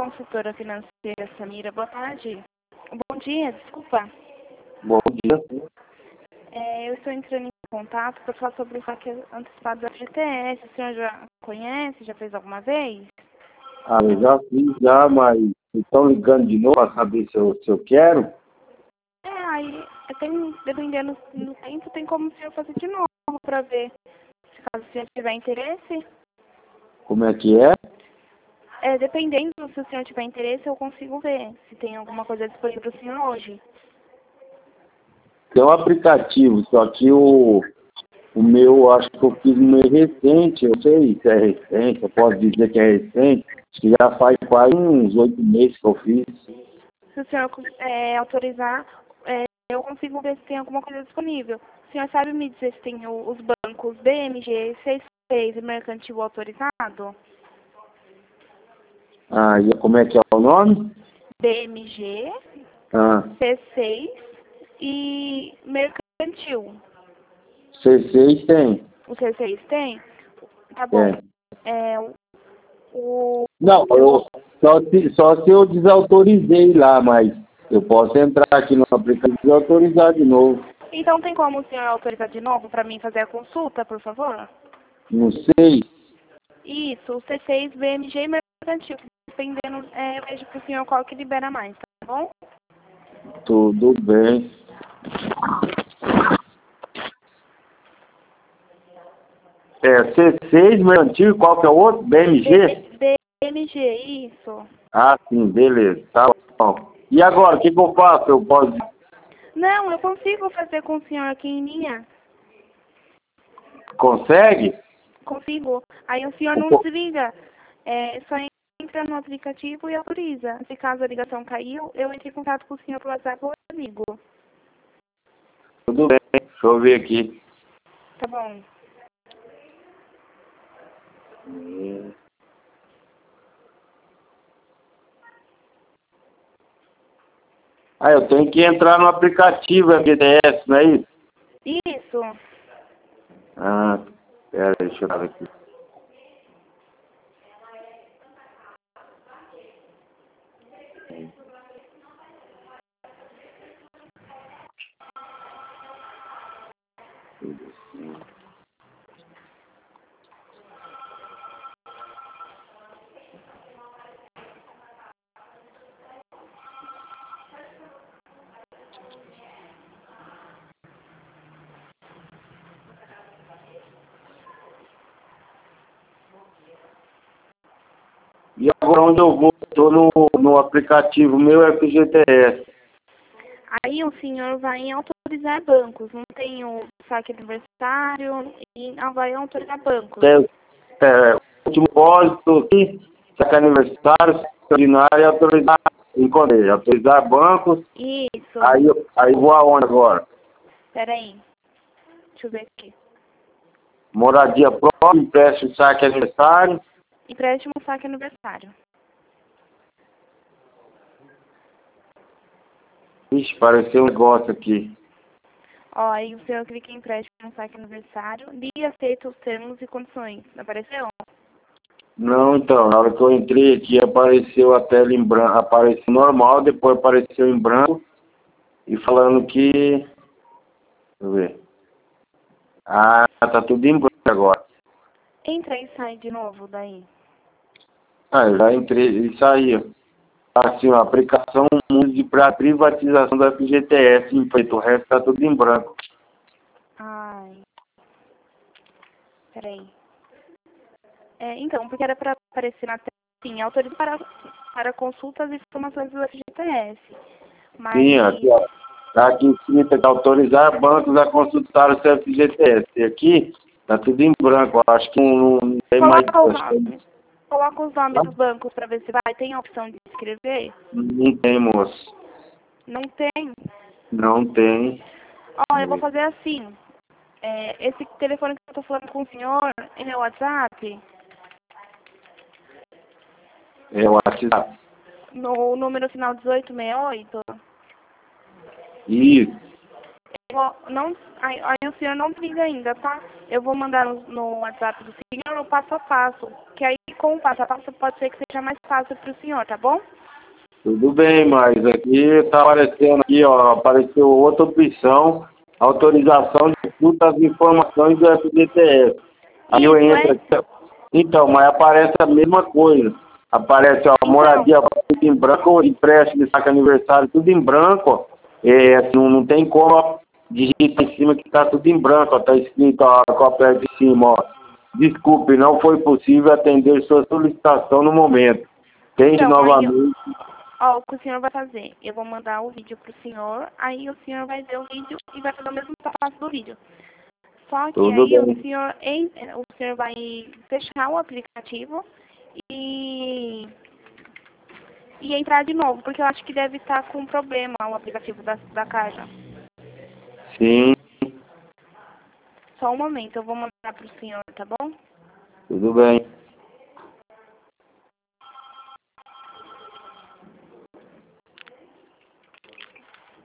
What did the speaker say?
consultora financeira Samira. Boa tarde. Bom dia, desculpa. Bom dia. Eu estou entrando em contato para falar sobre o saque antecipado da FGTS. O senhor já conhece? Já fez alguma vez? Ah, eu já fiz, mas estão ligando de novo para saber se eu quero. Aí, dependendo do tempo, tem como o senhor fazer de novo para ver. Se caso o senhor tiver interesse. Como é que é? Dependendo, se o senhor tiver interesse, eu consigo ver se tem alguma coisa disponível para o senhor hoje. Tem um aplicativo, só que o meu, acho que eu fiz meio recente, eu sei se é recente, eu posso dizer que é recente, acho que já faz quase uns 8 meses que eu fiz. Se o senhor autorizar, eu consigo ver se tem alguma coisa disponível. O senhor sabe me dizer se tem os bancos BMG, C6 e Mercantil autorizado? Ah, e como é que é o nome? BMG, Ah, C6 e Mercantil. C6 tem. O C6 tem? Tá bom. Tem. Não, Eu só se eu desautorizei lá, mas eu posso entrar aqui no aplicativo e desautorizar de novo. Então tem como o senhor autorizar de novo para mim fazer a consulta, por favor? Não sei. Isso, o C6, BMG e Mercantil. Dependendo, eu vejo pro senhor qual que libera mais, tá bom? Tudo bem. C6, meu antigo, qual que é o outro? BMG? BMG, isso. Ah, sim, beleza. Tá bom. E agora, o que eu faço? Eu posso... Não, eu consigo fazer com o senhor aqui em linha. Consegue? Consigo. Aí o senhor não desliga. Só entra no aplicativo e autoriza. Se caso a ligação caiu, eu entro em contato com o senhor pelo WhatsApp ou eu ligo. Tudo bem. Deixa eu ver aqui. Tá bom. Ah, eu tenho que entrar no aplicativo FGTS, não é isso? Isso. Ah, pera, deixa eu ver aqui. E agora onde eu vou? Estou no aplicativo meu FGTS. Aí o senhor vai em autorizar bancos. Não tem o saque aniversário e vai autorizar bancos. Último depósito aqui, saque aniversário, extraordinário e autorizar, encontrei, autorizar bancos. Isso. Aí vou aonde agora? Peraí. Deixa eu ver aqui. Moradia própria, empréstimo, saque aniversário. Empréstimo saque aniversário. Ixi, apareceu um negócio aqui. Aí o senhor clica em empréstimo saque aniversário e aceita os termos e condições. Apareceu? Não, então, na hora que eu entrei aqui, apareceu a tela em branco, apareceu normal, depois apareceu em branco, e falando que, deixa eu ver, tá tudo em branco agora. Entra e sai de novo daí. Eu já entrei e saí, assim, a aplicação para privatização da FGTS em preto, o resto tá tudo em branco. Ai. Peraí. Então, porque era para aparecer na tela, sim, autoriza para consultas e informações do FGTS. Mas, Sim, aqui, ó, tá aqui em cima, tá autorizar bancos a consultar o seu FGTS. E aqui, tá tudo em branco, acho que não tem mais... Coloca os nomes dos bancos para ver se vai. Tem a opção de escrever? Não tem, moço. Não tem. Não tem. Eu vou fazer assim. Esse telefone que eu estou falando com o senhor é meu WhatsApp? É o WhatsApp. No número final 1868? Isso. Aí o senhor não liga ainda, tá? Eu vou mandar no WhatsApp do senhor o passo a passo. Que aí com o passo a passo pode ser que seja mais fácil para o senhor, tá bom? Tudo bem, mas aqui tá aparecendo aqui, ó, apareceu outra opção, autorização de tudo das informações do FGTS. Aí eu Isso entro é. aqui, então, mas aparece a mesma coisa. Aparece, ó, Então, moradia tudo em branco, empréstimo de saque aniversário, tudo em branco, ó. Assim, não tem como digitar em cima que tá tudo em branco, ó, tá escrito, ó, com a parte de cima, ó. Desculpe, não foi possível atender sua solicitação no momento. Tente então, novamente. ó, o que o senhor vai fazer? Eu vou mandar o vídeo pro senhor, aí o senhor vai ver o vídeo e vai fazer o mesmo passo do vídeo. Só que Tudo aí bem. o senhor vai fechar o aplicativo e, e entrar de novo, porque eu acho que deve estar com problema o aplicativo da Caixa. Sim, Só um momento, eu vou mandar pro senhor, tá bom? tudo bem.